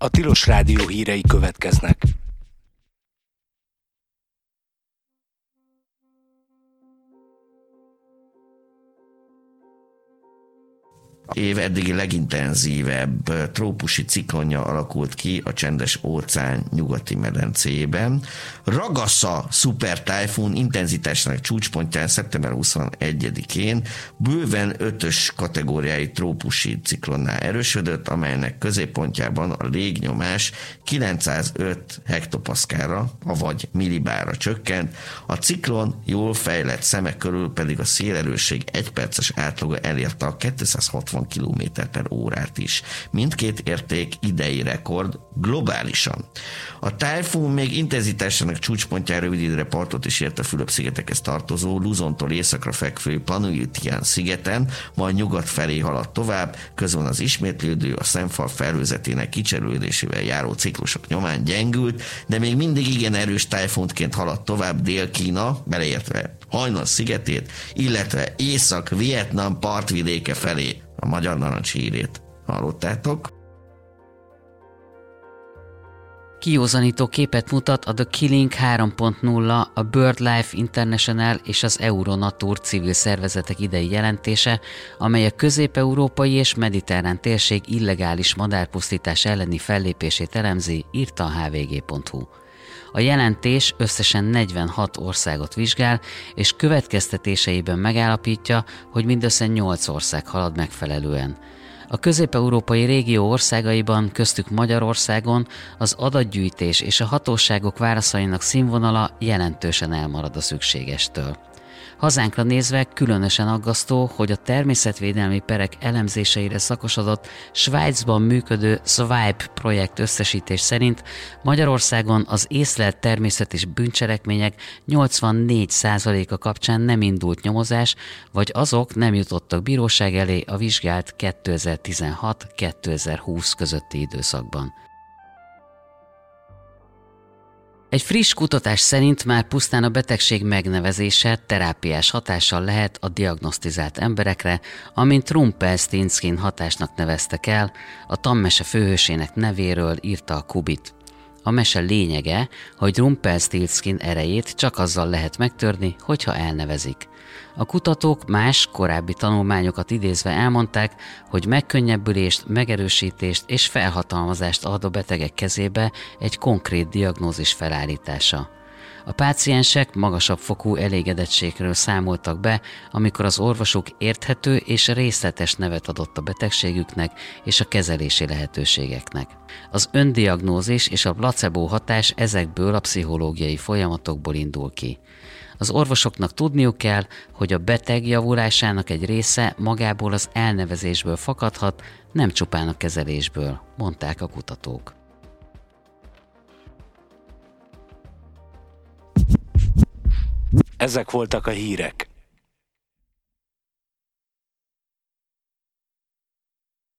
A Tilos Rádió hírei következnek. Év eddigi legintenzívebb trópusi ciklonja alakult ki a Csendes-óceán nyugati medencében. Ragasa szupertájfun intenzitásának csúcspontján szeptember 21-én bőven 5-ös kategóriái trópusi ciklonnál erősödött, amelynek középpontjában a légnyomás 905 hektopaszkálra, avagy millibárra csökkent, a ciklon jól fejlett szemek körül pedig a szélerősség 1 perces átlaga elérte a 260 km/órát is. Mindkét érték idei rekord globálisan. A tájfun még intenzitásának csúcspontján rövid időre partot is ért a Fülöp-szigetekhez tartozó Luzontól északra fekvő Panujutian szigeten, majd nyugat felé haladt tovább, közben az ismétlődő, a szemfal felhőzetének kicserülődésével járó ciklusok nyomán gyengült, de még mindig igen erős tájfuntként haladt tovább Dél-Kína, beleértve Hainan szigetét, illetve Észak-Vietnam partvidéke felé. A magyar narancs hírét hallottátok. Kiózanító képet mutat a The Killing 3.0, a BirdLife International és az Euronatur civil szervezetek idei jelentése, amely a közép-európai és mediterrán térség illegális madárpusztítás elleni fellépését elemzi, írta a hvg.hu. A jelentés összesen 46 országot vizsgál, és következtetéseiben megállapítja, hogy mindössze 8 ország halad megfelelően. A közép-európai régió országaiban, köztük Magyarországon az adatgyűjtés és a hatóságok válaszainak színvonala jelentősen elmarad a szükségestől. Hazánkra nézve különösen aggasztó, hogy a természetvédelmi perek elemzéseire szakosodott Svájcban működő Swipe projekt összesítés szerint Magyarországon az észlelt természet és bűncselekmények 84%-a kapcsán nem indult nyomozás, vagy azok nem jutottak bíróság elé a vizsgált 2016-2020 közötti időszakban. Egy friss kutatás szerint már pusztán a betegség megnevezése terápiás hatással lehet a diagnosztizált emberekre, amint Rumpelstiltskin hatásnak neveztek el, a tanmese főhősének nevéről írta a Kubit. A mese lényege, hogy Rumpelstiltskin erejét csak azzal lehet megtörni, hogyha elnevezik. A kutatók más korábbi tanulmányokat idézve elmondták, hogy megkönnyebbülést, megerősítést és felhatalmazást ad a betegek kezébe egy konkrét diagnózis felállítása. A páciensek magasabb fokú elégedettségről számoltak be, amikor az orvosuk érthető és részletes nevet adott a betegségüknek és a kezelési lehetőségeknek. Az öndiagnózis és a placebo hatás ezekből a pszichológiai folyamatokból indul ki. Az orvosoknak tudniuk kell, hogy a beteg javulásának egy része magából az elnevezésből fakadhat, nem csupán a kezelésből, mondták a kutatók. Ezek voltak a hírek.